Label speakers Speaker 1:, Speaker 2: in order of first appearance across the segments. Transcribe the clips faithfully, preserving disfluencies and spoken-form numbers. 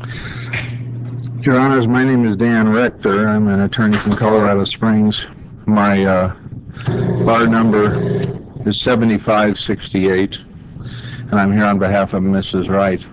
Speaker 1: Your Honors, my name is Dan Rector. I'm an attorney from Colorado Springs. My uh, bar number is seventy-five sixty-eight, and I'm here on behalf of Missus Wright.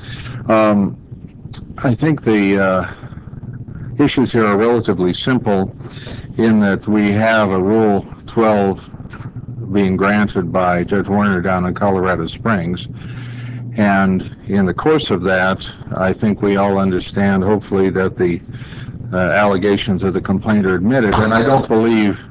Speaker 1: Um, I think the uh, issues here are relatively simple in that we have a Rule twelve being granted by Judge Warner down in Colorado Springs. And in the course of that, I think we all understand, hopefully, that the uh, allegations of the complaint are admitted. And I don't believe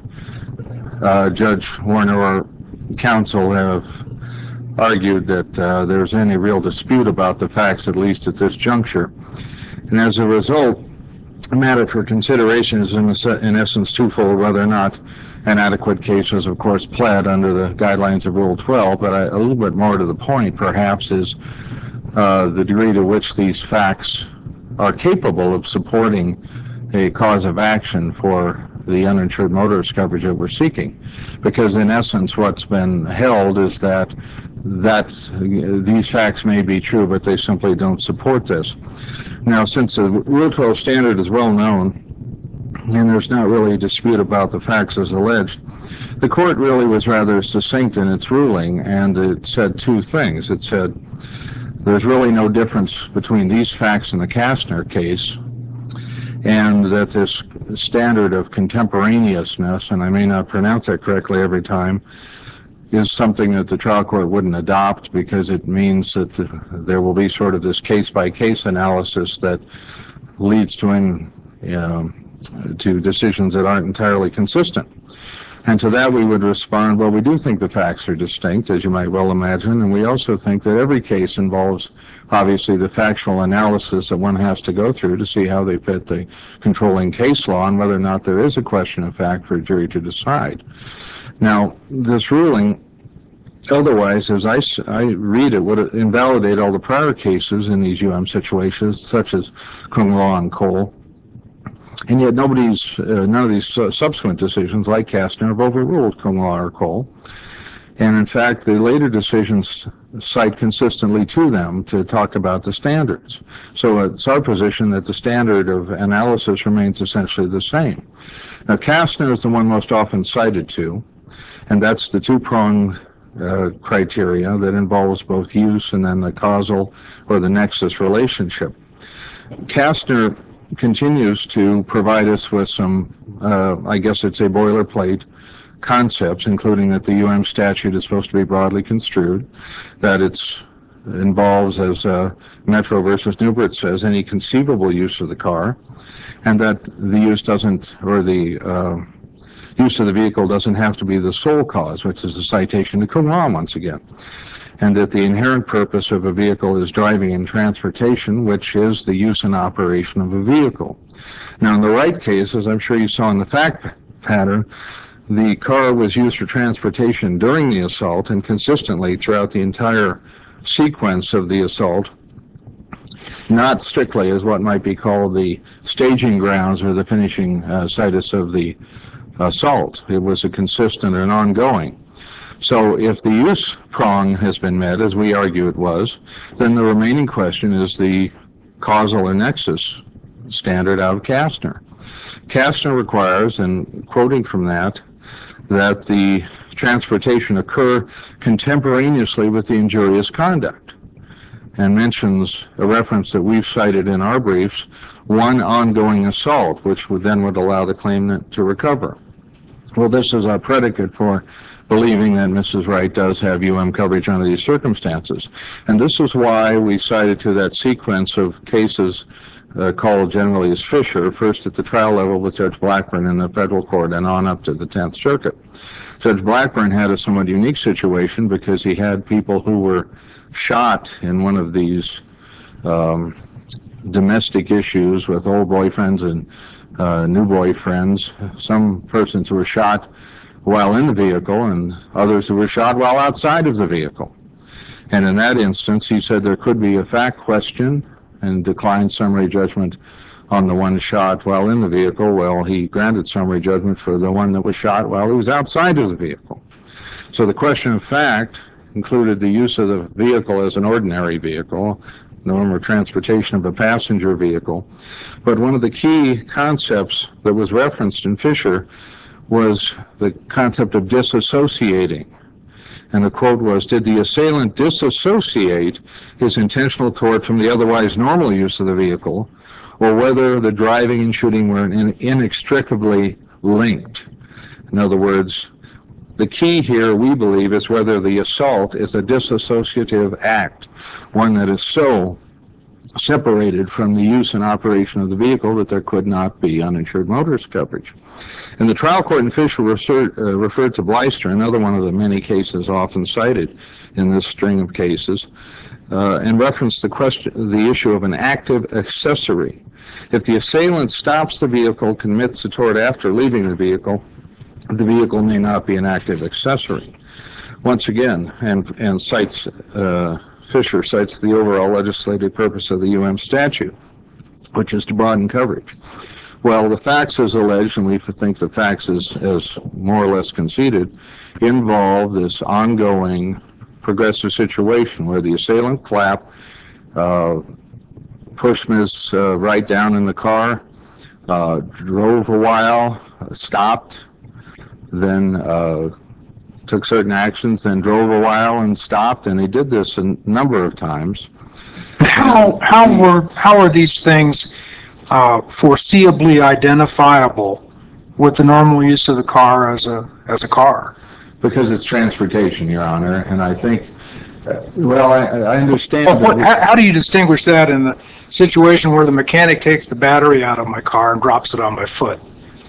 Speaker 1: uh, Judge Warner or counsel have argued that uh, there's any real dispute about the facts, at least at this juncture. And as a result, the matter for consideration is in, in essence twofold: whether or not an adequate case was, of course, pled under the guidelines of Rule twelve, but I, a little bit more to the point, perhaps, is uh, the degree to which these facts are capable of supporting a cause of action for the uninsured motorist coverage that we're seeking. Because in essence, what's been held is that that these facts may be true, but they simply don't support this. Now, since the Rule twelve standard is well known, and there's not really a dispute about the facts as alleged, the court really was rather succinct in its ruling, and it said two things. It said there's really no difference between these facts and the Kastner case, and that this standard of contemporaneousness, and I may not pronounce that correctly every time, is something that the trial court wouldn't adopt because it means that the, there will be sort of this case-by-case analysis that leads to, in, you know, to decisions that aren't entirely consistent. And to that we would respond, well, we do think the facts are distinct, as you might well imagine, and we also think that every case involves, obviously, the factual analysis that one has to go through to see how they fit the controlling case law and whether or not there is a question of fact for a jury to decide. Now, this ruling, otherwise, as I, I read it, would invalidate all the prior cases in these U M situations, such as Kung Law and Cole. And yet nobody's, uh, none of these uh, subsequent decisions, like Kastner, have overruled Kung Law or Cole. And in fact, the later decisions cite consistently to them to talk about the standards. So it's our position that the standard of analysis remains essentially the same. Now, Kastner is the one most often cited to, and that's the two-pronged uh, criteria that involves both use and then the causal or the nexus relationship. Kastner continues to provide us with some, uh, I guess it's a boilerplate concepts, including that the U M statute is supposed to be broadly construed, that it involves, as uh, Metro versus Newbert says, any conceivable use of the car, and that the use doesn't, or the uh, use of the vehicle doesn't have to be the sole cause, which is a citation to Kung Law once again. And that the inherent purpose of a vehicle is driving and transportation, which is the use and operation of a vehicle. Now, in the Wright case, as I'm sure you saw in the fact pattern, the car was used for transportation during the assault and consistently throughout the entire sequence of the assault, not strictly as what might be called the staging grounds or the finishing uh, situs of the assault. It was a consistent and ongoing. So if the use prong has been met, as we argue it was, then the remaining question is the causal or nexus standard out of Kastner. Kastner requires, and quoting from that, that the transportation occur contemporaneously with the injurious conduct, and mentions a reference that we've cited in our briefs, one ongoing assault, which would then would allow the claimant to recover. Well, this is our predicate for believing that Missus Wright does have U M coverage under these circumstances. And this is why we cited to that sequence of cases uh, called generally as Fisher, first at the trial level with Judge Blackburn in the federal court and on up to the tenth Circuit. Judge Blackburn had a somewhat unique situation because he had people who were shot in one of these um, domestic issues with old boyfriends and uh, new boyfriends, some persons who were shot while in the vehicle and others who were shot while outside of the vehicle. And in that instance, he said there could be a fact question and declined summary judgment on the one shot while in the vehicle. Well, he granted summary judgment for the one that was shot while he was outside of the vehicle. So the question of fact included the use of the vehicle as an ordinary vehicle, norm or transportation of a passenger vehicle. But one of the key concepts that was referenced in Fisher was the concept of disassociating. And the quote was, did the assailant disassociate his intentional tort from the otherwise normal use of the vehicle, or whether the driving and shooting were in, inextricably linked? In other words, the key here, we believe, is whether the assault is a dissociative act, one that is so separated from the use and operation of the vehicle that there could not be uninsured motorist coverage. And the trial court in Fisher referred, uh, referred to Bleister, another one of the many cases often cited in this string of cases, uh, and referenced the question, the issue of an active accessory. If the assailant stops the vehicle, commits the tort after leaving the vehicle, the vehicle may not be an active accessory. Once again, and, and cites, uh, Fisher cites the overall legislative purpose of the U M statute, which is to broaden coverage. Well, the facts as alleged, and we think the facts as, as more or less conceded, involve this ongoing progressive situation where the assailant clapped, uh, pushed Miz Uh, Wright down in the car, uh, drove a while, stopped, then uh, took certain actions, then drove a while and stopped, and he did this a number of times.
Speaker 2: How how were how are these things uh, foreseeably identifiable with the normal use of the car as a as a car?
Speaker 1: Because it's transportation, Your Honor, and I think, uh, well, I, I understand.
Speaker 2: Well, what,
Speaker 1: that
Speaker 2: how, how do you distinguish that in the situation where the mechanic takes the battery out of my car and drops it on my foot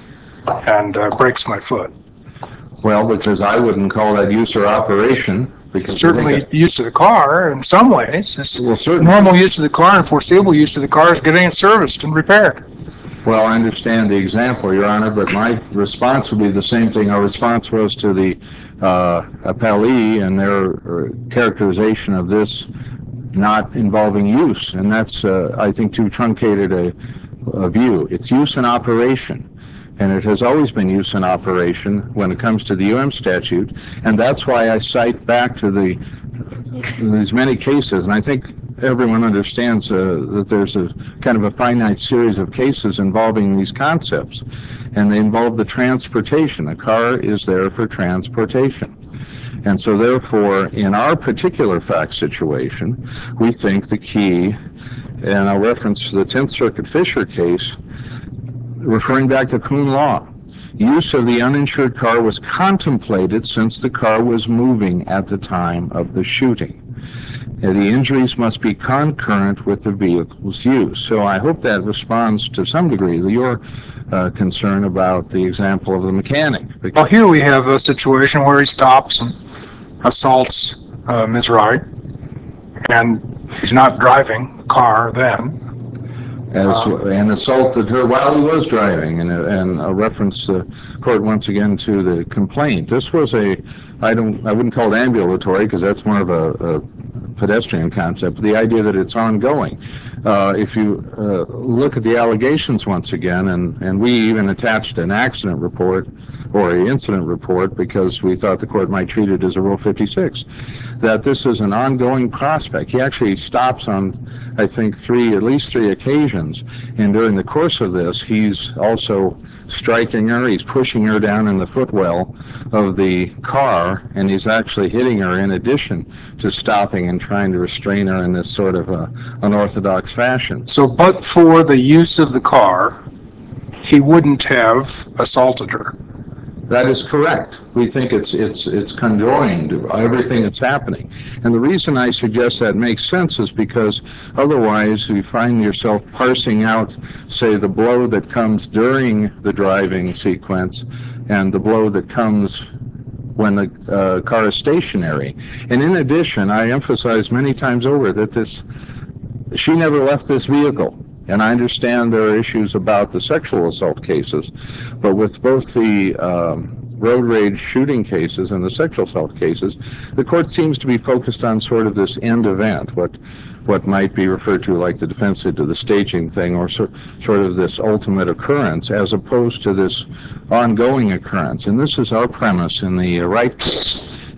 Speaker 2: and uh, breaks my foot?
Speaker 1: Well, because I wouldn't call that use or operation. Because
Speaker 2: Certainly,
Speaker 1: it,
Speaker 2: use of the car in some ways. It's
Speaker 1: well, certainly.
Speaker 2: Normal use of the car and foreseeable use of the car is getting it serviced and repaired.
Speaker 1: Well, I understand the example, Your Honor, but my response would be the same thing. Our response was to the uh, appellee and their uh, characterization of this not involving use, and that's, uh, I think, too truncated a, a view. It's use and operation. And it has always been use and operation when it comes to the U M statute, and that's why I cite back to the these many cases, and I think everyone understands uh, that there's a kind of a finite series of cases involving these concepts, and they involve the transportation. A car is there for transportation. And so therefore, in our particular fact situation, we think the key, and I'll reference the tenth Circuit Fisher case, referring back to Kuhn law, use of the uninsured car was contemplated since the car was moving at the time of the shooting. And the injuries must be concurrent with the vehicle's use. So I hope that responds to some degree to your uh, concern about the example of the mechanic.
Speaker 2: Well, here we have a situation where he stops and assaults uh, Miz Wright, and he's not driving the car then.
Speaker 1: As, and assaulted her while he was driving, and, and a reference the court once again to the complaint. This was a, I don't, I wouldn't call it ambulatory because that's more of a, a pedestrian concept. The idea that it's ongoing. Uh, if you uh, look at the allegations once again, and, and we even attached an accident report or an incident report because we thought the court might treat it as a Rule fifty-six, that this is an ongoing prospect. He actually stops on, I think, three, at least three occasions, and during the course of this, he's also striking her, he's pushing her down in the footwell of the car, and he's actually hitting her in addition to stopping and trying to restrain her in this sort of uh, unorthodox fashion.
Speaker 2: So, but for the use of the car, he wouldn't have assaulted her.
Speaker 1: That is correct. We think it's it's it's conjoined, everything that's happening. And the reason I suggest that makes sense is because otherwise you find yourself parsing out, say, the blow that comes during the driving sequence and the blow that comes when the uh, car is stationary. And in addition, I emphasize many times over that this, she never left this vehicle. And I understand there are issues about the sexual assault cases, but with both the um, road rage shooting cases and the sexual assault cases, the court seems to be focused on sort of this end event, what what might be referred to like the defensive to the staging thing, or so, sort of this ultimate occurrence, as opposed to this ongoing occurrence. And this is our premise in the uh, Wright case,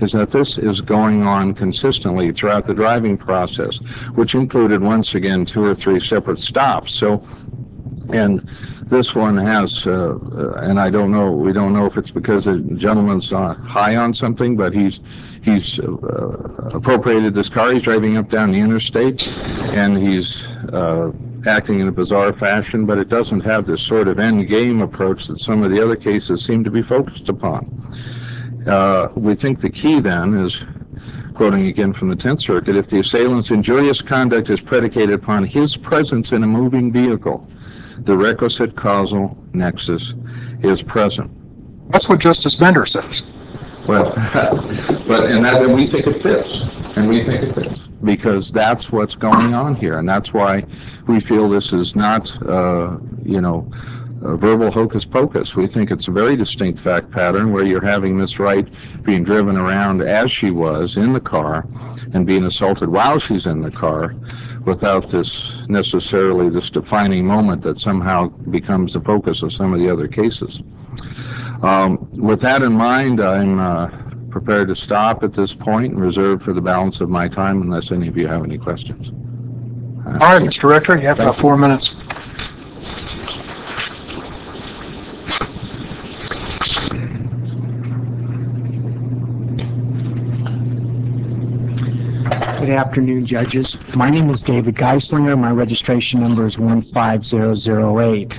Speaker 1: is that this is going on consistently throughout the driving process, which included, once again, two or three separate stops. So, and this one has, uh, uh, and I don't know, we don't know if it's because the gentleman's uh, high on something, but he's he's uh, appropriated this car. He's driving up down the interstate, and he's uh, acting in a bizarre fashion, but it doesn't have this sort of end game approach that some of the other cases seem to be focused upon. Uh, we think the key then is, quoting again from the Tenth Circuit, if the assailant's injurious conduct is predicated upon his presence in a moving vehicle, the requisite causal nexus is present.
Speaker 2: That's what Justice Bender says.
Speaker 1: Well, but and that and we think it fits, and we think it fits because that's what's going on here, and that's why we feel this is not, uh, you know, a verbal hocus pocus. We think it's a very distinct fact pattern where you're having Miss Wright being driven around as she was in the car and being assaulted while she's in the car without this necessarily this defining moment that somehow becomes the focus of some of the other cases. Um, with that in mind, I'm uh, prepared to stop at this point and reserve for the balance of my time unless any of you have any questions.
Speaker 2: All right, Mister Rector, you have about four minutes.
Speaker 3: Good afternoon, judges. My name is David Geislinger. My registration number is one five zero zero eight.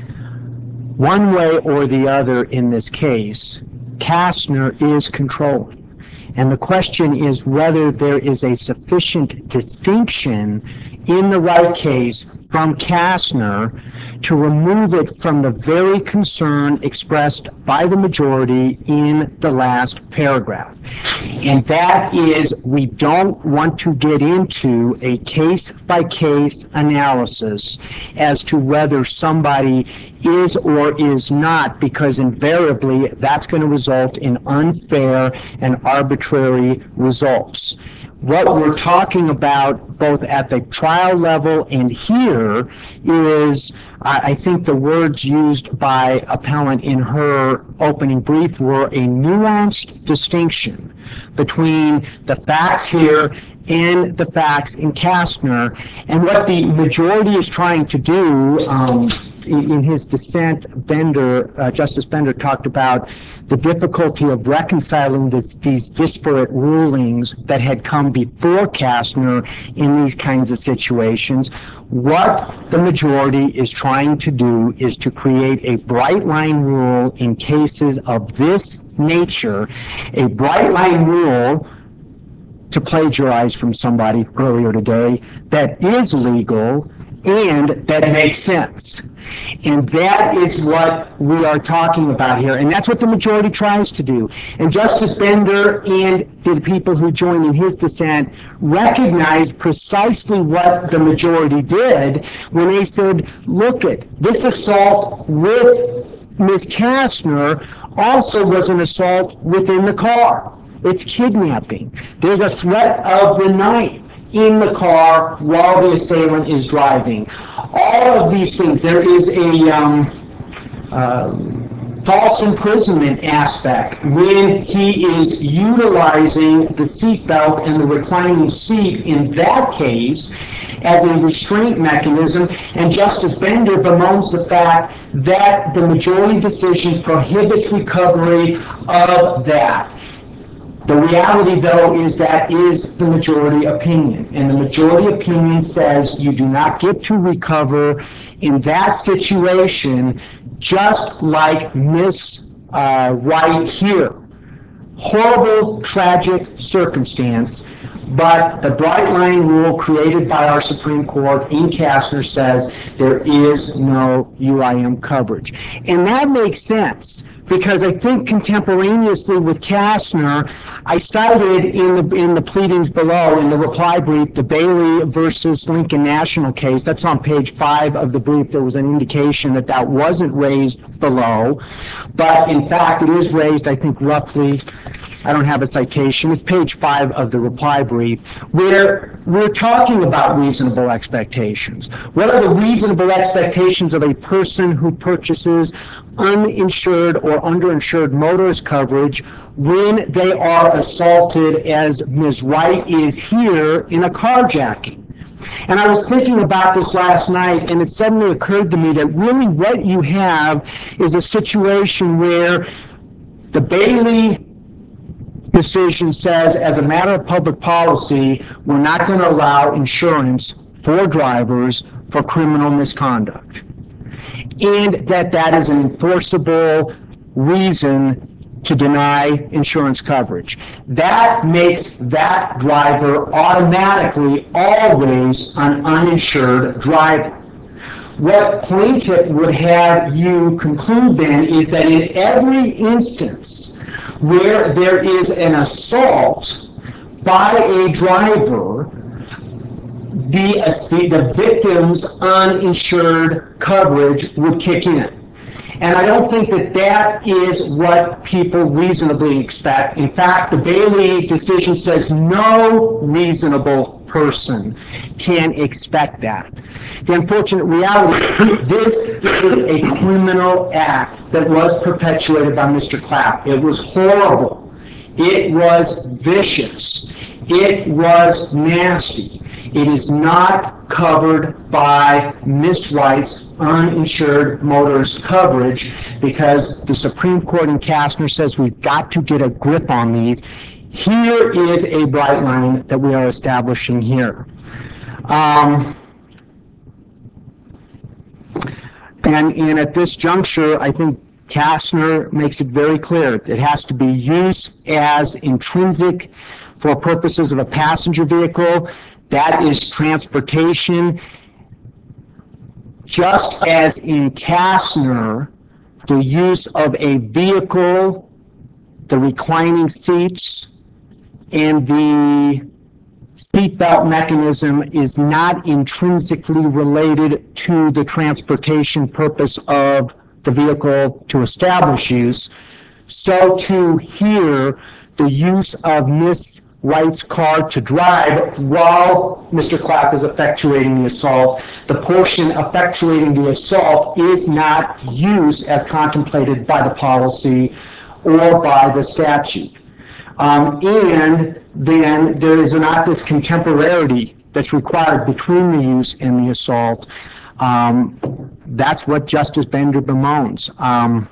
Speaker 3: One way or the other in this case, Kastner is controlling. And the question is whether there is a sufficient distinction in the Wright case from Kastner to remove it from the very concern expressed by the majority in the last paragraph. And that is, we don't want to get into a case-by-case analysis as to whether somebody is or is not, because invariably that's going to result in unfair and arbitrary results. What we're talking about both at the trial level and here is, I think the words used by appellant in her opening brief were a nuanced distinction between the facts here and the facts in Kastner. And what the majority is trying to do, um, in his dissent, Bender, uh, Justice Bender talked about the difficulty of reconciling this, these disparate rulings that had come before Kastner in these kinds of situations. What the majority is trying to do is to create a bright line rule in cases of this nature, a bright line rule, to plagiarize from somebody earlier today, that is legal and that makes sense. And that is what we are talking about here. And that's what the majority tries to do. And Justice Bender and the people who joined in his dissent recognized precisely what the majority did when they said, look it, this assault with Miz Kastner also was an assault within the car. It's kidnapping. There's a threat of the knife in the car while the assailant is driving. All of these things. There is a um, uh, false imprisonment aspect when he is utilizing the seatbelt and the reclining seat in that case as a restraint mechanism, and Justice Bender bemoans the fact that the majority decision prohibits recovery of that. The reality, though, is that is the majority opinion. And the majority opinion says you do not get to recover in that situation, just like Miss Uh, Wright here. Horrible, tragic circumstance, but the bright line rule created by our Supreme Court in Kastner says there is no U I M coverage. And that makes sense, because I think contemporaneously with Kastner, I cited in the, in the pleadings below, in the reply brief, the Bailey versus Lincoln National case. That's on page five of the brief. There was an indication that that wasn't raised below, but in fact it is raised, I think, roughly I don't have a citation, it's page five of the reply brief, where we're talking about reasonable expectations. What are the reasonable expectations of a person who purchases uninsured or underinsured motorist coverage when they are assaulted, as Miz Wright is here, in a carjacking? And I was thinking about this last night, and it suddenly occurred to me that really what you have is a situation where the Bailey decision says, as a matter of public policy, we're not going to allow insurance for drivers for criminal misconduct. And that that is an enforceable reason to deny insurance coverage. That makes that driver automatically always an uninsured driver. What plaintiff would have you conclude then is that in every instance where there is an assault by a driver, the, the, the victim's uninsured coverage would kick in. And I don't think that that is what people reasonably expect. In fact, the Bailey decision says no reasonable person can expect that. The unfortunate reality is this is a criminal act that was perpetuated by Mister Clapp. It was horrible. It was vicious. It was nasty. It is not covered by Miz Wright's uninsured motorist coverage because the Supreme Court in Kastner says we've got to get a grip on these. Here is a bright line that we are establishing here. Um, and, and at this juncture, I think Kastner makes it very clear. It has to be used as intrinsic for purposes of a passenger vehicle. That is transportation. Just as in Kastner, the use of a vehicle, the reclining seats, and the seatbelt mechanism is not intrinsically related to the transportation purpose of the vehicle to establish use, so too here, the use of Miz Wright's car to drive while Mister Clapp is effectuating the assault, the portion effectuating the assault is not used as contemplated by the policy or by the statute. Um, and then there is not this contemporaneity that's required between the use and the assault. Um, that's what Justice Bender bemoans. Um,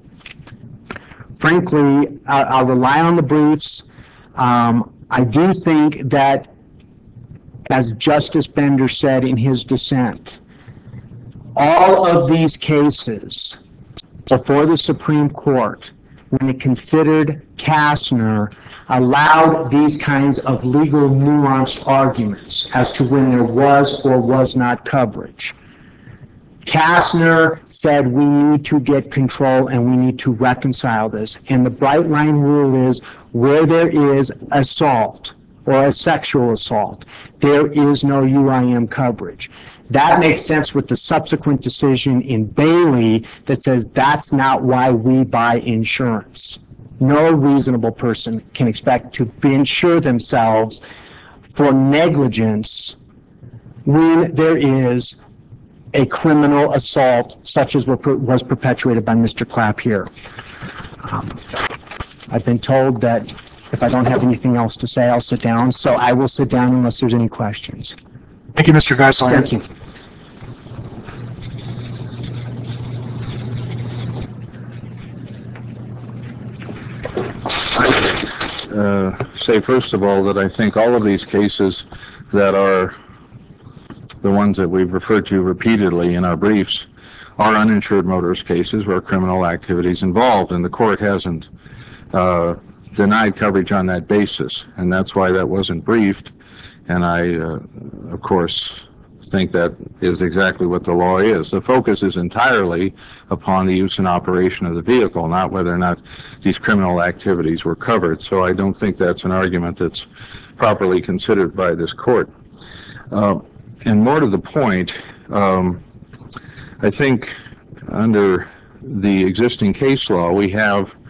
Speaker 3: frankly, I, I'll rely on the briefs. Um, I do think that, as Justice Bender said in his dissent, all of these cases before the Supreme Court, when it considered Kastner, allowed these kinds of legal nuanced arguments as to when there was or was not coverage. Kastner said we need to get control and we need to reconcile this. And the bright line rule is where there is assault or a sexual assault, there is no U I M coverage. That makes sense with the subsequent decision in Bailey that says that's not why we buy insurance. No reasonable person can expect to insure themselves for negligence when there is a criminal assault such as what was perpetuated by Mister Clapp here. Um, I've been told that if I don't have anything else to say, I'll sit down. So I will sit down unless there's any questions.
Speaker 2: Thank you, Mister Geisler.
Speaker 3: Thank you.
Speaker 1: Uh, say first of all that I think all of these cases that are the ones that we've referred to repeatedly in our briefs are uninsured motorist cases where criminal activity is involved, and the court hasn't uh, denied coverage on that basis, and that's why that wasn't briefed. And I, uh, of course, think that is exactly what the law is. The focus is entirely upon the use and operation of the vehicle, not whether or not these criminal activities were covered. So I don't think that's an argument that's properly considered by this court. Uh, and more to the point, um, I think under the existing case law, we have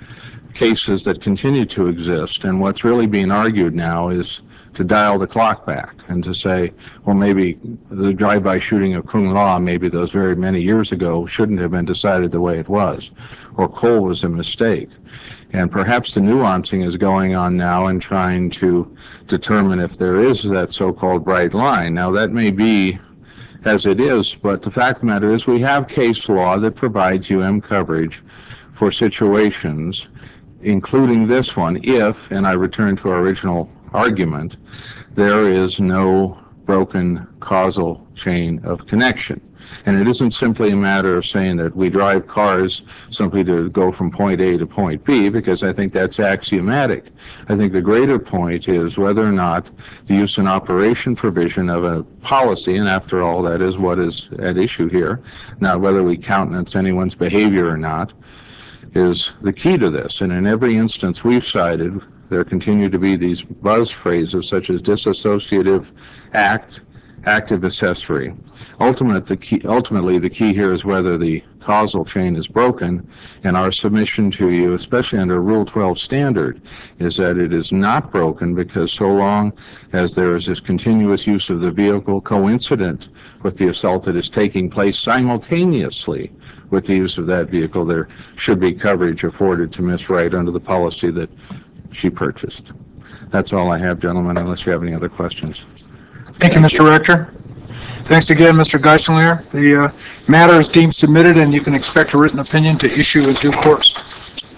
Speaker 1: cases that continue to exist, and what's really being argued now is to dial the clock back and to say, well, maybe the drive-by shooting of Kung La, maybe those very many years ago, shouldn't have been decided the way it was, or Cole was a mistake. And perhaps the nuancing is going on now in trying to determine if there is that so-called bright line. Now, that may be as it is, but the fact of the matter is we have case law that provides U M coverage for situations, including this one, if, and I return to our original argument, there is no broken causal chain of connection. And it isn't simply a matter of saying that we drive cars simply to go from point A to point B, because I think that's axiomatic. I think the greater point is whether or not the use and operation provision of a policy, and after all, that is what is at issue here, not whether we countenance anyone's behavior or not, is the key to this. And in every instance we've cited, there continue to be these buzz phrases such as dissociative act, active accessory. Ultimate, the key, ultimately, the key here is whether the causal chain is broken, and our submission to you, especially under Rule twelve standard, is that it is not broken, because so long as there is this continuous use of the vehicle coincident with the assault that is taking place simultaneously with the use of that vehicle, there should be coverage afforded to Miss Wright under the policy that she purchased. That's all I have, gentlemen, unless you have any other questions.
Speaker 2: Thank you, Mister Rector. Thanks again, Mister Geislinger. The uh, matter is deemed submitted, and you can expect a written opinion to issue in due course.